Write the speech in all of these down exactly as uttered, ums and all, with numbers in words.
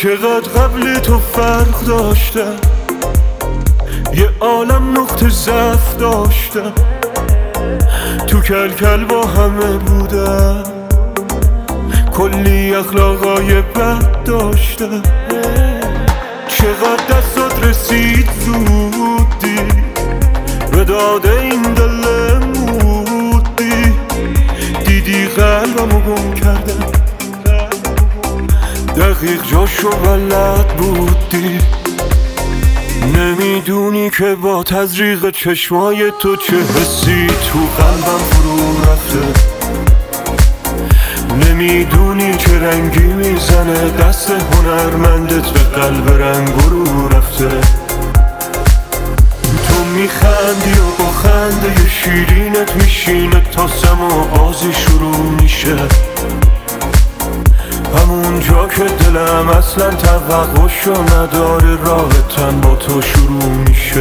چقدر قبل تو فرق داشتم، یه عالم نقطه ضعف داشتم، تو کل کل با همه بودم، کلی اخلاقای بد داشتم. چقدر دستات رسید زودی به داده این دل مودی، دیدی قلبمو گم کردم، دقیق جاشو بلد بودی. نمیدونی که با تزریق چشمای تو چه حسی تو قلبم فرو رفته، نمیدونی چه رنگی میزنه دست هنرمندت به قلب رنگ رو رفته. تو میخندی و با خنده شیرینت میشینه تا سما بازی شروع میشه، همون جا که دلم اصلا توقعشو نداره رابطن با تو شروع میشه.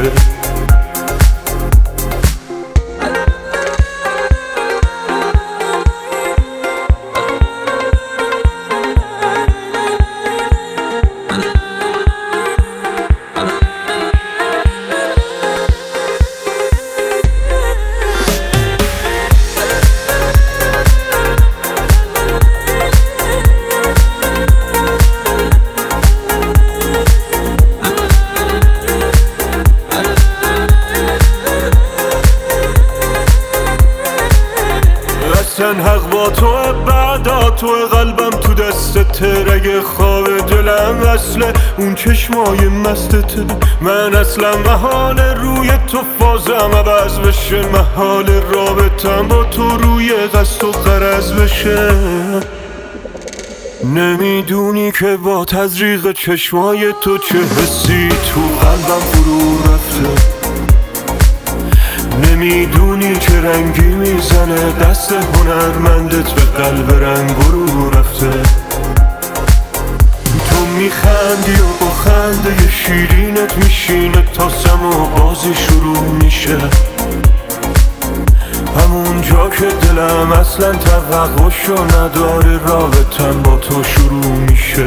اصلا حق با توه، بعدا توه، قلبم تو دستت، رگ خواب دلم اصله اون چشمای مستته. من اصلا محال روی تو فازم عوض بشه، محال رابطم با تو روی قصد و غرض بشه. نمیدونی که با تزریق چشمای تو چه حسی تو قلبم فرو رفته، نمیدونی چه رنگی میزنه دست هنرمندت به قلب رنگ رو رفته. تو میخندی و با خنده شیرینت میشینه تا سما بازی شروع میشه، همون جا که دلم اصلا توقعشو نداره رابطن با تو شروع میشه.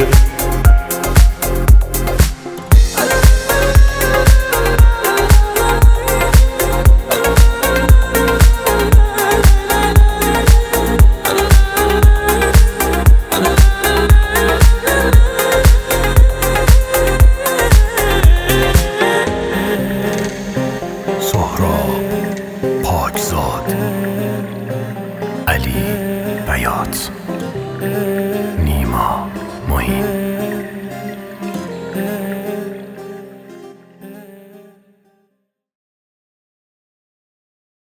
سهراب پاکزاد، علی بیات.